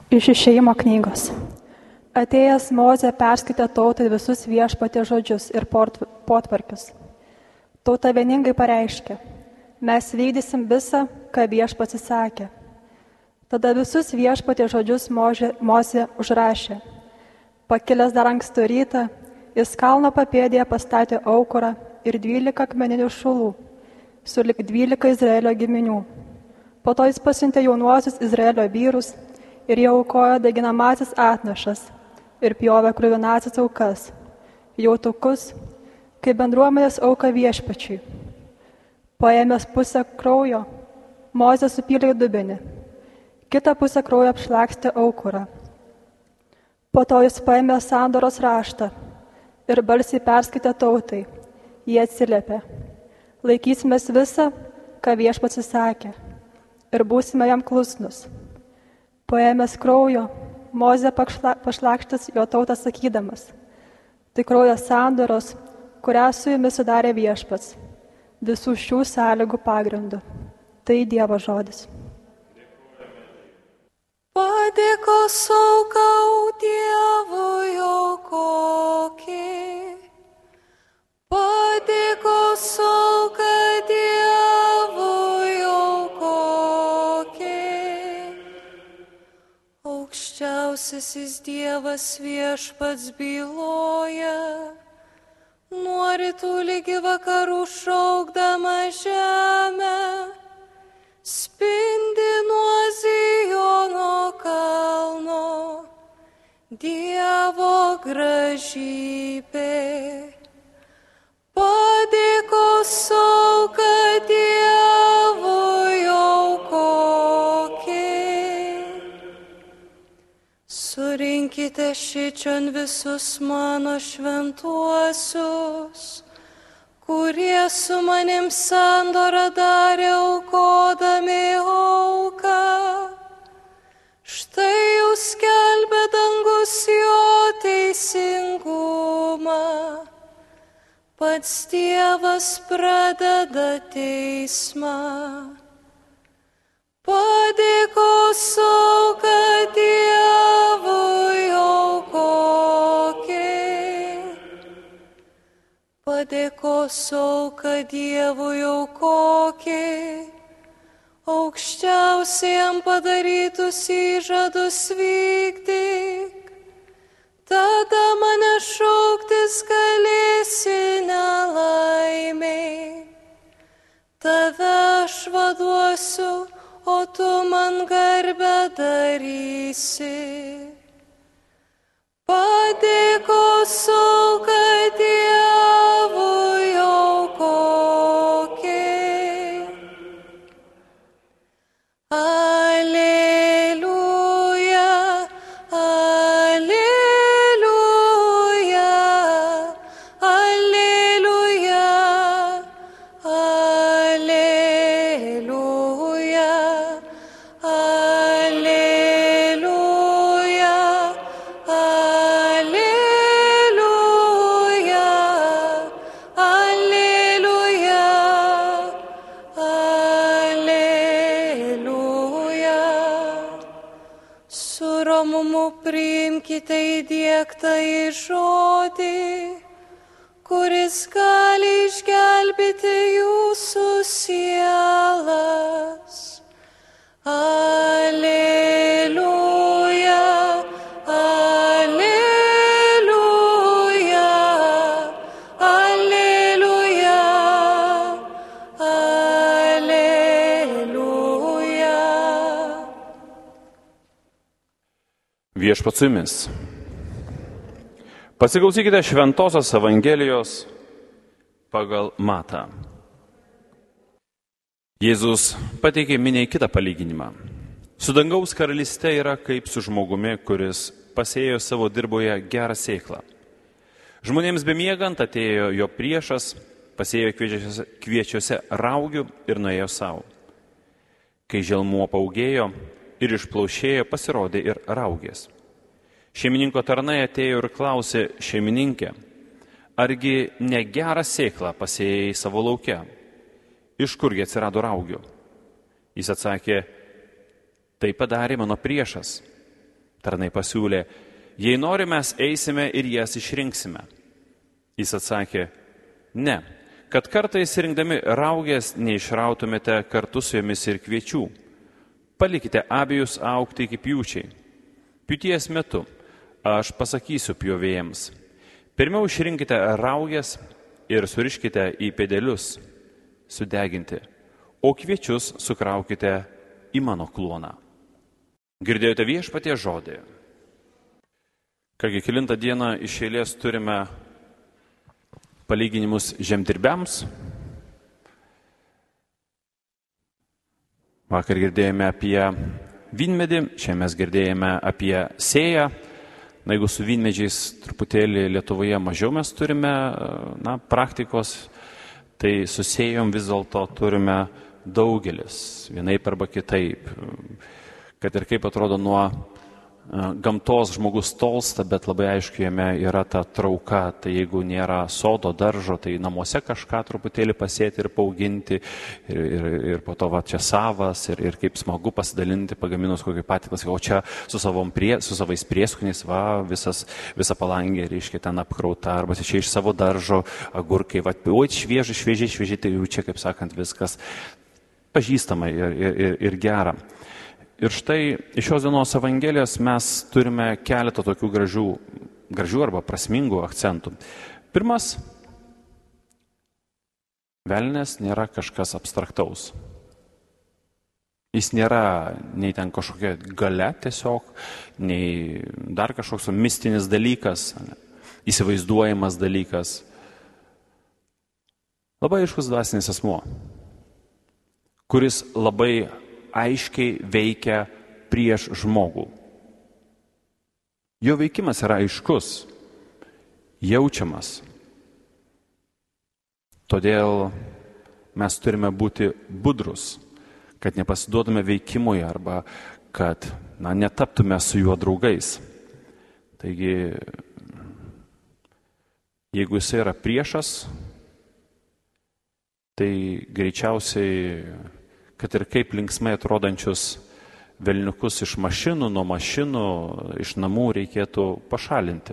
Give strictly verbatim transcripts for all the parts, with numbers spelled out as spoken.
Iš Išėjimo knygos. Atėjęs Mozė perskaitė tautai visus Viešpaties žodžius ir potvarkius. Tauta vieningai pareiškė: mes vykdysim visą, ką Viešpats įsakė. Tada visus Viešpaties žodžius Mozė, Mozė užrašė. Pakilęs dar ankstų rytą, jis kalno papėdėje pastatė aukurą ir dvylika akmeninių šulų, sulig dvylika Izraelio giminių. Po to jis pasiuntė jaunuosius Izraelio vyrus ir jie aukojo deginamasis atnašas ir pjovė kruvinąsias aukas, jautukus, kaip bendruomenės auka Viešpačiui. Paėmęs pusę kraujo, Mozė supylė į dubenį, kitą pusę kraujo apšlakstė aukurą. Po to jis paėmė sandoros raštą ir balsiai perskaitė tautai. Jie atsiliepė: laikysimės visą, ką Viešpats įsakė, ir būsime jam klusnus. Paėmęs kraujo, Mozė pašlakštis jo tautą sakydamas: tai kraujo sandoros, kurią su jumis sudarė Viešpats, visų šių sąlygų pagrindu. Tai Dievo žodis. Padėkos aukau Dievui aukokį, padėkos auka Dievui aukokį. Aukščiausiasis Dievas Viešpats byloja, nuo rytų ligi vakarų šaukdama žemę, spindi nuo Zijono kalno Dievo gražybė. Padėkos auka Dievui aukokį. Surinkite šičion visus mano šventuosius, kurie su manim sandorą darė aukodami auką. Štai jūs skelbia dangus jo teisingumą. Pats Dievas pradeda teismą. Padėkos auka Dievui aukokį. Padėkos auka Dievui aukokį. Aukščiausiam padarytus įžadus vykdyk. Tada mane šauktis galėsi nelaimiai. Tave aš vaduosiu, o tu man garbę darysi. Padėkos auka Dievui aukokį. Aleliuja, aleliuja, aleliuja, aleliuja, aleliuja, aleliuja, aleliuja, aleliuja. Su romumu priimkite įdiektą į žodį, kuris gali išgelbėti jūsų sielas. Aleliuja, aleliuja, aleliuja, aleliuja. Viešpats su jumis. Pasiklausykite Šventosios Evangelijos pagal Matą. Jėzus pateikė miniai kitą palyginimą. Su dangaus karalyste yra kaip su žmogumi, kuris pasėjo savo dirboje gerą sėklą. Žmonėms bemiegant atėjo jo priešas, pasėjo kviečiuose, kviečiuose raugių ir nuėjo savo. Kai želmuo paugėjo ir išplaušėjo, pasirodė ir raugės. Šeimininko tarnai atėjo ir klausė šeimininkę: argi negerą sėklą pasėjai savo lauke? Iš kurgi atsirado raugių? Jis atsakė: tai padarė mano priešas. Tarnai pasiūlė, jei nori, mes eisime ir jas išrinksime. Jis atsakė, ne, kad kartais rinkdami raugės neišrautumėte kartu su jomis ir kviečių. Palikite abejus augti iki pjūčiai. Pjūties metu aš pasakysiu pjovėjams, pirmiau išrinkite raugės ir suriškite į pėdelius sudeginti, o kviečius sukraukite į mano kluoną. Girdėjote viešpaties žodį. Kągi, kelintą dieną iš eilės turime palyginimus žemdirbiams. Vakar girdėjome apie vynmedį, šiandien mes girdėjome apie sėją. Na, jeigu su vynmedžiais truputėlį Lietuvoje mažiau mes turime na, praktikos, tai su sėjom vis dėlto turime daugelis, vienaip arba kitaip. Kad ir kaip atrodo nuo gamtos žmogus tolsta, bet labai aišku jame yra ta trauka. Tai jeigu nėra sodo, daržo, tai namuose kažką truputėlį pasėti ir paauginti ir, ir, ir po to va, čia savas ir, ir kaip smagu pasidalinti, pagaminus kokį patiklą. O čia su, prie, su savais prieskoniais, va, visas, visa palangė, reiškia, ten apkrauta, arba čia iš savo daržo agurkai, va, oi, švieži, šviežiai, šviežiai, tai jau čia, kaip sakant, viskas pažįstama ir, ir, ir gera. Ir štai iš šios dienos Evangelijos mes turime keletą tokių gražių, gražių arba prasmingų akcentų. Pirmas, velnias nėra kažkas abstraktaus. Jis nėra nei ten kažkokia galia tiesiog, nei dar kažkoks mistinis dalykas, įsivaizduojamas dalykas. Labai aiškus dvasinis asmuo, kuris labai aiškiai veikia prieš žmogų. Jo veikimas yra aiškus, jaučiamas. Todėl mes turime būti budrus, kad nepasiduotume veikimui arba kad na, netaptume su juo draugais. Taigi, jeigu jis yra priešas, tai greičiausiai kad ir kaip linksmai atrodančius velniukus iš mašinų, nuo mašinų, iš namų reikėtų pašalinti.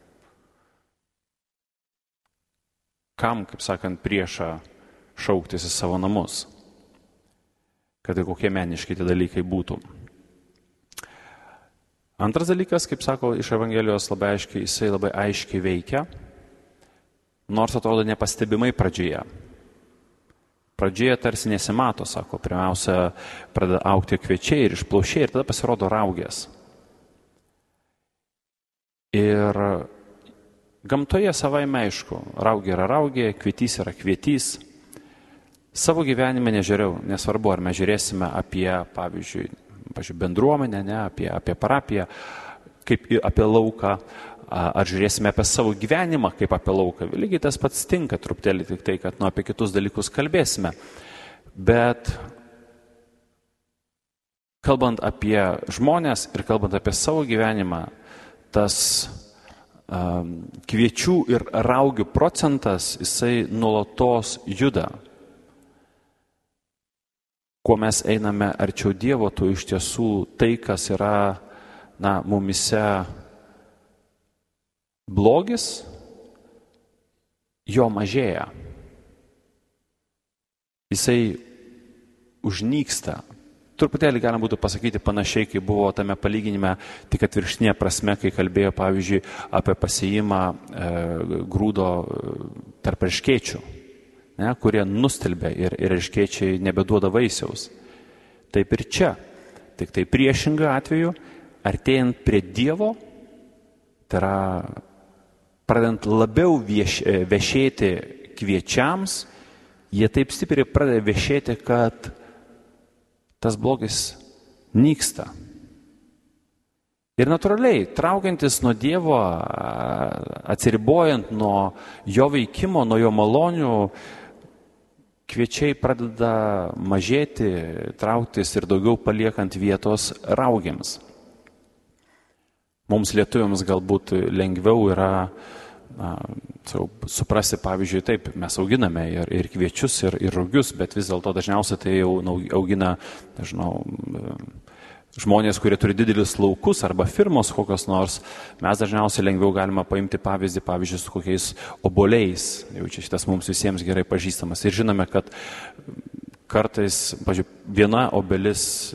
Kam, kaip sakant, priešą šauktis į savo namus, kad ir kokie meniški tie dalykai būtų. Antras dalykas, kaip sako iš Evangelijos labai aiškiai, jisai labai aiškiai veikia, nors atrodo nepastebimai pradžioje. Pradžioje tarsi nesimato, sako, pirmiausia, pradeda augti kviečiai ir išplaušiai ir tada pasirodo raugės. Ir gamtoje savaime aišku, raugė yra raugė, kvietys yra kvietys. Savo gyvenime nežiūrėjau, nesvarbu, ar mes žiūrėsime apie, pavyzdžiui, pavyzdžiui bendruomenę, ne, apie, apie parapiją, kaip apie lauką, ar žiūrėsime apie savo gyvenimą kaip apie lauką. Lygiai tas pats tinka truputėlį tik tai, kad nu, apie kitus dalykus kalbėsime. Bet kalbant apie žmonės ir kalbant apie savo gyvenimą, tas um, kviečių ir raugių procentas, jisai nuolatos juda. Kuo mes einame arčiau Dievo, tuo iš tiesų tai, kas yra na, mumise blogis, jo mažėja. Jisai užnyksta. Truputėlį galima būtų pasakyti panašiai, kaip buvo tame palyginime, tik atvirkštinė prasme, kai kalbėjo, pavyzdžiui, apie pasėjimą e, grūdo tarp erškėčių, ne, kurie nustelbė ir, ir erškėčiai nebeduoda vaisiaus. Taip ir čia. Tik tai priešingą atveju, artėjant prie Dievo, tai yra pradedant labiau vieš, vešėti kviečiams, jie taip stipriai pradeda vešėti, kad tas blogis nyksta. Ir natūraliai, traukiantis nuo Dievo, atsiribojant nuo jo veikimo, nuo jo malonių, kviečiai pradeda mažėti, trauktis ir daugiau paliekant vietos raugiams. Mums lietuviams galbūt lengviau yra na, suprasti, pavyzdžiui, taip, mes auginame ir, ir kviečius, ir, ir raugius, bet vis dėlto dažniausiai tai jau augina, nežinau, žmonės, kurie turi didelius laukus arba firmos kokios nors, mes dažniausiai lengviau galima paimti pavyzdį, pavyzdžiui, su kokiais obuoliais. Jau čia šitas mums visiems gerai pažįstamas. Ir žinome, kad kartais, pavyzdžiui, viena obelis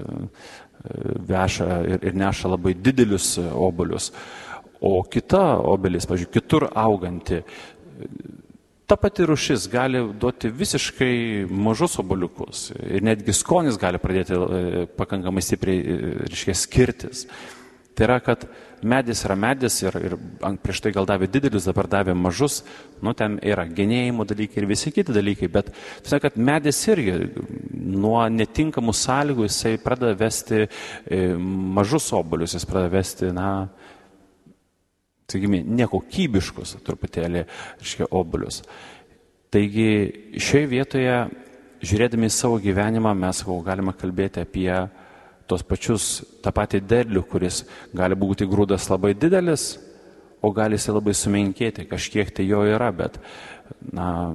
veša ir, ir neša labai didelius obuolius, o kita obelis, pavyzdžiui, kitur auganti, ta pati rūšis gali duoti visiškai mažus obuoliukus ir netgi skonis gali pradėti pakankamai stipriai, reiškia, skirtis. Tai yra, kad medis yra medis ir, ir prieš tai gal davė didelius, dabar davė mažus, nu ten yra genėjimo dalykai ir visi kiti dalykai, bet tai, kad medis irgi nuo netinkamų sąlygų jisai pradeda vesti mažus obuolius, jis pradeda vesti, na, sakykime, nekokybiškus truputėlį, reiškia, obuolius. Taigi šioje vietoje, žiūrėdami į savo gyvenimą, mes galime kalbėti apie tos pačius, tą patį derlių, kuris gali būti grūdas labai didelis, o gali jisai labai sumenkėti, kažkiek tai jo yra, bet, na,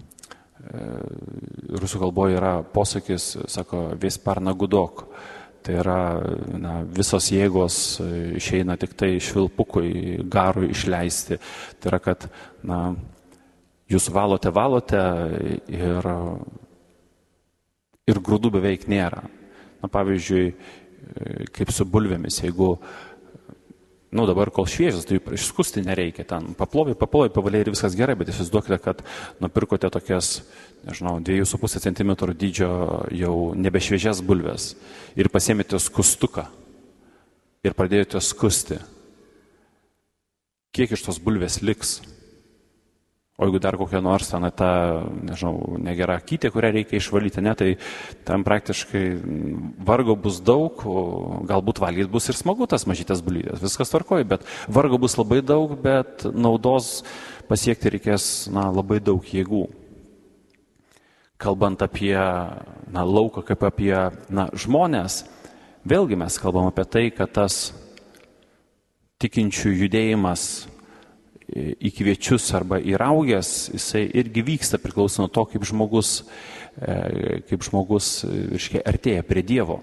rusų kalboje yra posakis, sako, vesparna gudok. Tai yra, na, visos jėgos išeina tik tai švilpukui, garui išleisti. Tai yra, kad, na, jūs valote, valote ir, ir grūdų beveik nėra. Na, pavyzdžiui, kaip su bulvėmis, jeigu, nu, dabar kol šviežias, tai išskusti nereikia, ten paplovai, paplovai, pavaliai ir viskas gerai, bet įsivaizduokite, kad nupirkote tokias, nežinau, dviejų su pusė centimetrų dydžio jau nebešviežias bulves ir pasiėmėte skustuką ir pradėjote skusti. Kiek iš tos bulvės liks? O jeigu dar kokia nors ten ta, nežinau, negera akytė, kurią reikia išvalyti, ne, tai tam praktiškai vargo bus daug, galbūt valgyti bus ir smagu tas mažytas bulytės, viskas tvarkoja, bet vargo bus labai daug, bet naudos pasiekti reikės, na, labai daug jėgų. Kalbant apie, na, lauką kaip apie, na, žmonės, vėlgi mes kalbam apie tai, kad tas tikinčių judėjimas į kviečius arba į rauges, jisai irgi vyksta priklauso nuo to, kaip žmogus, kaip žmogus, reiškia, artėja prie Dievo.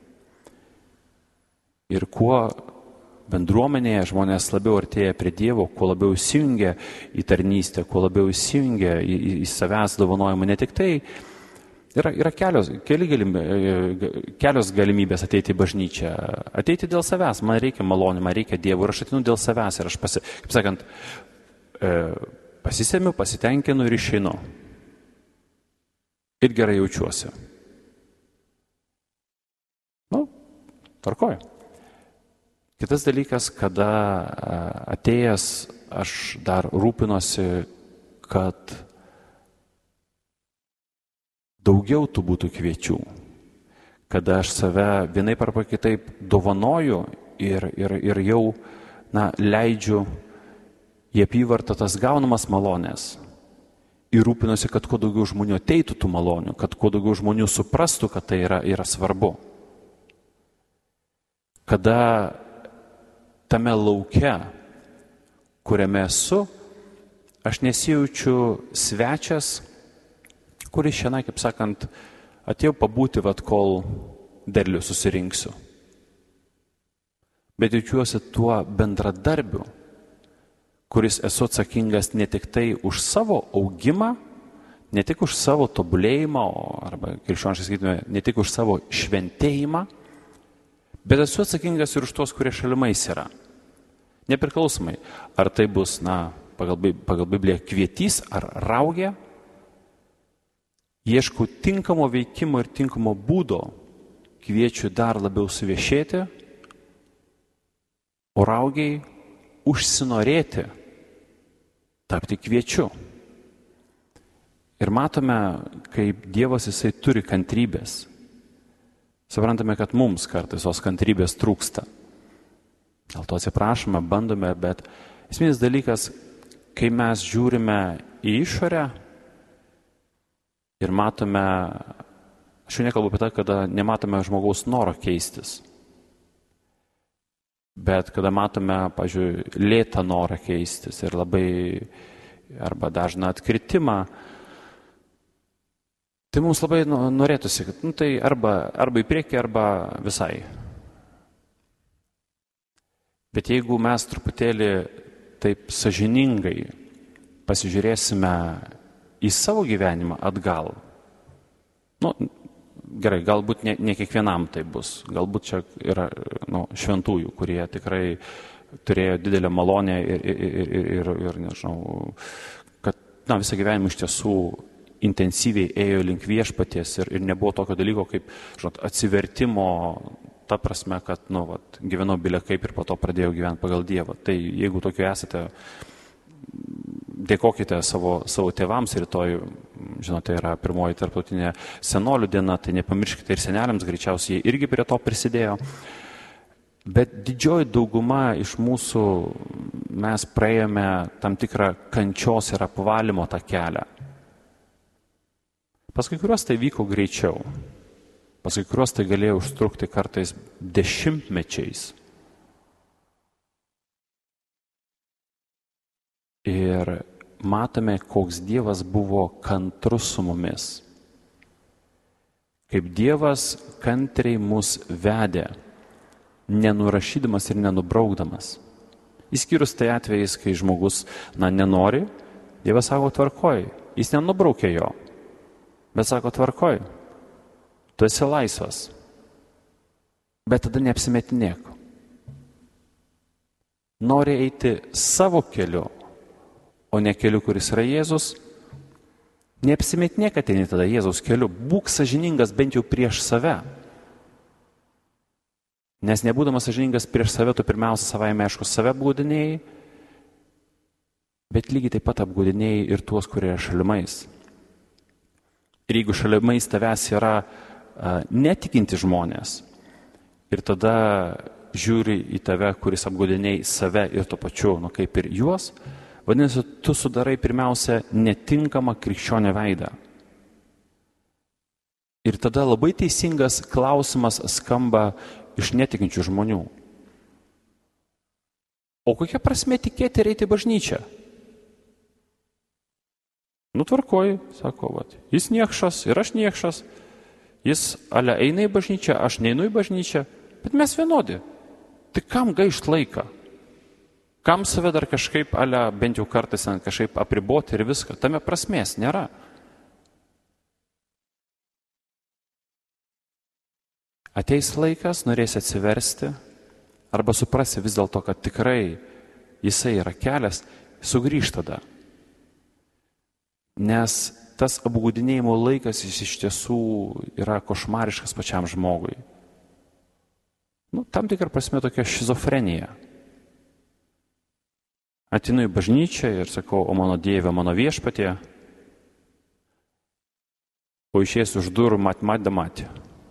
Ir kuo bendruomenėje žmonės labiau artėja prie Dievo, kuo labiau įsijungia į tarnystę, kuo labiau įsijungia į, į, į savęs dovanojimą, ne tik tai, yra, yra kelios, keli galimybės, kelios galimybės ateiti į bažnyčią. Ateiti dėl savęs, man reikia malonį, man reikia Dievo ir aš ateinu dėl savęs ir aš, pasi, kaip sakant, pasisemiu, pasitenkinu ir išeinu. Ir gerai jaučiuosi. Nu, tvarkoju. Kitas dalykas, kada atėjęs aš dar rūpinosi, kad daugiau tų būtų kviečių, kada aš save vienaip arba kitaip dovanoju ir, ir, ir jau, na, leidžiu į apyvartą tas gaunamas malonės ir rūpinosi, kad kuo daugiau žmonių ateitų tų malonių, kad kuo daugiau žmonių suprastų, kad tai yra, yra svarbu. Kada tame lauke, kuriame esu, aš nesijaučiu svečias, kuris šiandien, kaip sakant, atėjau pabūti, vat, kol derlių susirinksiu. Bet jaučiuosi tuo bendradarbiu, kuris esu atsakingas ne tik tai už savo augimą, ne tik už savo tobulėjimą, arba krikščioniškai sakytume, ne tik už savo šventėjimą, bet esu atsakingas ir už tos, kurie šalimais yra. Nepriklausomai, ar tai bus, na, pagal, pagal Bibliją kvietys ar raugė, ieškau tinkamo veikimo ir tinkamo būdo, kviečiu dar labiau suviešėti, o raugiai užsinorėti tapti kviečiu. Ir matome, kaip Dievas jisai turi kantrybės. Suprantame, kad mums kartais tos kantrybės trūksta. Dėl to atsiprašome, bandome, bet esminis dalykas, kai mes žiūrime į išorę ir matome, aš jau nekalbu apie tai, kada nematome žmogaus noro keistis, bet kada matome, pavyzdžiui, lėtą norą keistis ir labai, arba dažną atkritimą, tai mums labai norėtųsi, kad nu, tai arba, arba į priekį, arba visai Bet jeigu mes truputėlį taip sąžiningai pasižiūrėsime į savo gyvenimą atgal, nu, gerai, galbūt ne, ne kiekvienam tai bus, galbūt čia yra nu, šventųjų, kurie tikrai turėjo didelę malonę ir, ir, ir, ir, ir, ir nežinau, kad na, visą gyvenimą iš tiesų intensyviai ėjo link viešpaties ir, ir nebuvo tokio dalyko kaip žinot, atsivertimo, ta prasme, kad nu, vat, gyvenau bilė kaip ir po to pradėjau gyventi pagal Dievą. Tai jeigu tokiu esate, dėkokite savo, savo tėvams, rytoj, žinote, yra pirmoji tarptautinė senolių diena, tai nepamirškite ir seneliams, greičiausiai jie irgi prie to prisidėjo. Bet didžioji dauguma iš mūsų mes praėjome tam tikrą kančios ir apvalymo tą kelią. Pas kai kuriuos tai vyko greičiau, pas kai kuriuos tai galėjo užtrukti kartais dešimtmečiais. Ir matome, koks Dievas buvo kantrus su mumis. Kaip Dievas kantriai mus vedė, nenurašydamas ir nenubraukdamas. Įskyrus tai atvejais, kai žmogus na, nenori, Dievas sako tvarkoj, jis nenubraukė jo. Bet sako, tvarkoj, tu esi laisvas, bet tada neapsimetinėk. Nori eiti savo keliu, o ne keliu, kuris yra Jėzus, neapsimetinėk, kad eini tada Jėzaus keliu, būk sąžiningas bent jau prieš save. Nes nebūdamas sąžiningas prieš save, tu pirmiausia savaime aišku save apgaudinėjai, bet lygiai taip pat apgaudinėjai ir tuos, kurie yra šalimais. Ir jeigu šalimais tavęs yra a, netikinti žmonės ir tada žiūri į tave, kuris apgaudinėjai save ir to pačiu, nu kaip ir juos, vadinasi, tu sudarai pirmiausia netinkamą krikščionio veidą. Ir tada labai teisingas klausimas skamba iš netikinčių žmonių. O kokia prasmė tikėti ir eiti į bažnyčią? Nutvarkoji, sako, vat, jis niekšas ir aš niekšas, jis ale eina į bažnyčią, aš neinu į bažnyčią, bet mes vienodi. Tai kam gaišt laiką? Kam save dar kažkaip, ale bent jau kartais kažkaip apriboti ir viską? Tame prasmės nėra. Ateis laikas, norėsi atsiversti, arba suprasi vis dėlto, kad tikrai jisai yra kelias, sugrįž tada. Nes tas apgaudinėjimo laikas jis iš tiesų yra košmariškas pačiam žmogui. Nu, tam tikrą prasme tokia šizofrenija. Atinu į bažnyčią ir sakau, o mano Dieve, mano viešpatie, o išėjęs už durų mat, mat, da matė.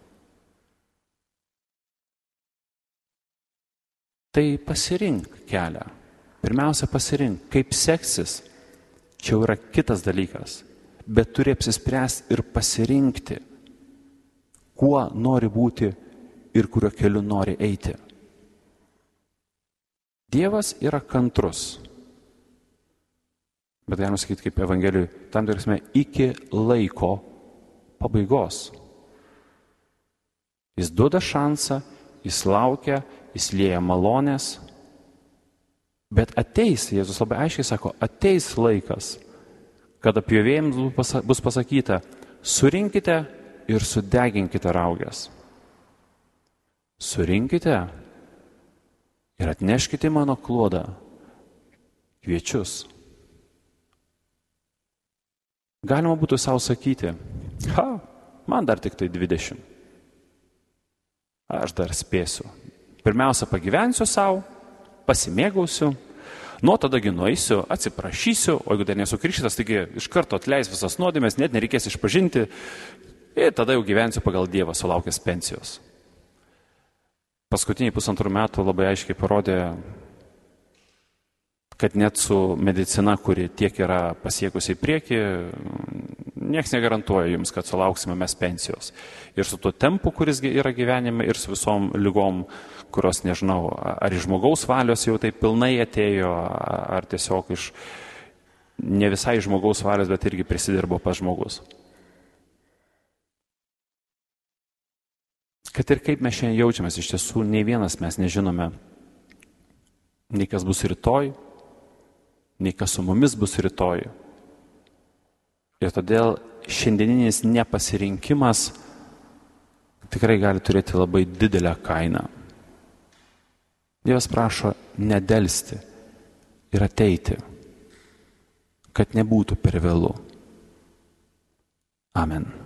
Tai pasirink kelią. Pirmiausia, pasirink, kaip seksis. Čia yra kitas dalykas, bet turi apsispręsti ir pasirinkti, kuo nori būti ir kuriuo keliu nori eiti. Dievas yra kantrus, bet galima sakyti kaip Evangelijui, tam tikrasme iki laiko pabaigos. Jis duoda šansą, jis laukia, jis lieja malonės. Bet ateis, Jėzus labai aiškiai sako, ateis laikas, kad apjovėjams bus pasakyta, surinkite ir sudeginkite rauges. Surinkite ir atneškite mano klodą kviečius. Galima būtų savo sakyti, ha, man dar tik tai dvidešimt. Aš dar spėsiu. Pirmiausia, pagyvensiu savo, pasimėgausiu, nuo tadagi nueisiu, atsiprašysiu, o jeigu dar nesu krikštytas, taigi iš karto atleis visas nuodėmės, net nereikės išpažinti ir tada jau gyvensiu pagal Dievą, sulaukęs pensijos. Paskutiniai pusantrų metų labai aiškiai parodė, kad net su medicina, kuri tiek yra pasiekusi į priekį, nieks negarantuoja jums, kad sulauksime mes pensijos. Ir su tuo tempu, kuris yra gyvenime, ir su visom lygom, kurios nežinau, ar iš žmogaus valios jau tai pilnai atėjo, ar tiesiog iš ne visai žmogaus valios, bet irgi prisidirbo pas žmogus. Kad ir kaip mes šiandien jaučiamės, iš tiesų nei vienas mes nežinome, nei kas bus rytoj, nei kas su mumis bus rytoj. Ir todėl šiandieninis nepasirinkimas tikrai gali turėti labai didelę kainą. Dievas prašo nedelsti ir ateiti, kad nebūtų per vėlu. Amen.